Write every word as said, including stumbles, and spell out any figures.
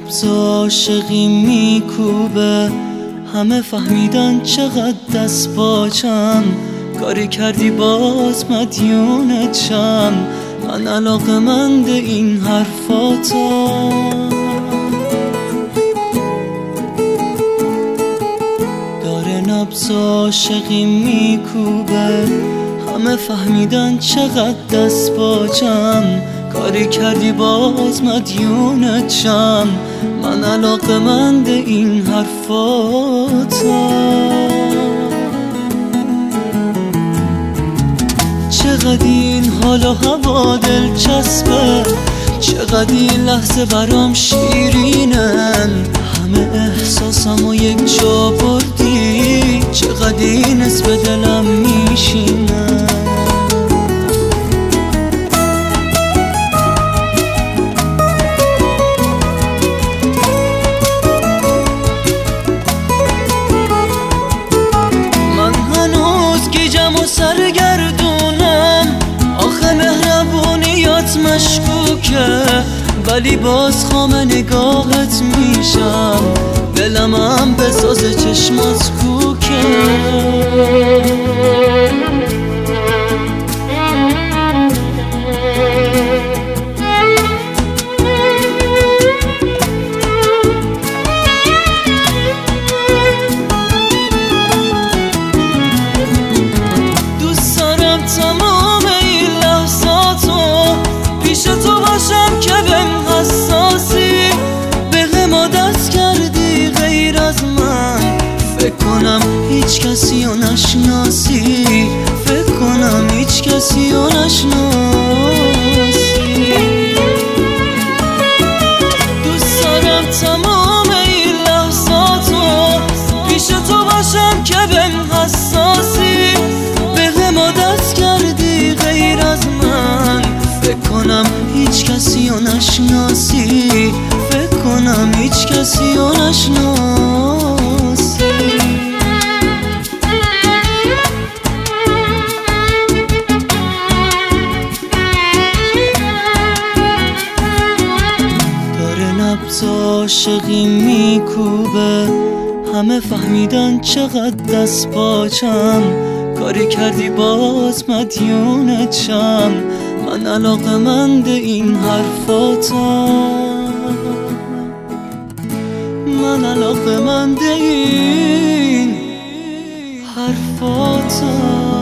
نبض عاشقی میکوبه، همه فهمیدن چقدر دست باچم. کاری کردی باز مدیونتم، من علاقه‌مند این حرفاتم. داره نبض عاشقی میکوبه، همه فهمیدن چقدر دست باچم. کاری کردی باز مدیونتم، من علاقه‌مند این حرفاتم. چقدر این حال و هوا دلچسبه، چقدر این لحظه برام شیرینن. همه احساسم و یک جا بردی، چقدر این اسم به دلم میشینن. من هنوز گیجم و سرگردونم، آخه مهربونیات مشکوکه، ولی باز خام نگاهت میشم. دلم هم بساز چشمات کوکه. دوست دارم تمام این لحظاتو پیش تو باشم که بهم حساسی. به غم دست کردی غیر از من، فکر کنم هیچ کسی رو نشناسی. فکر کنم هیچ کسی رو نشناسی. دوست دارم تمام این لحظاتو پیش تو باشم که بهم حساسی. به غم دست کردی غیر از من، فکر کنم هیچ کسی رو نشناسی. فکر کنم هیچ کسی رو نشناسی. داره نبض عاشقی میکوبه، همه فهمیدن چقدر دست باچم. کاری کردی باز مدیونتم، من علاقه‌مند این حرفاتم. من علاقه‌مند این حرفاتم.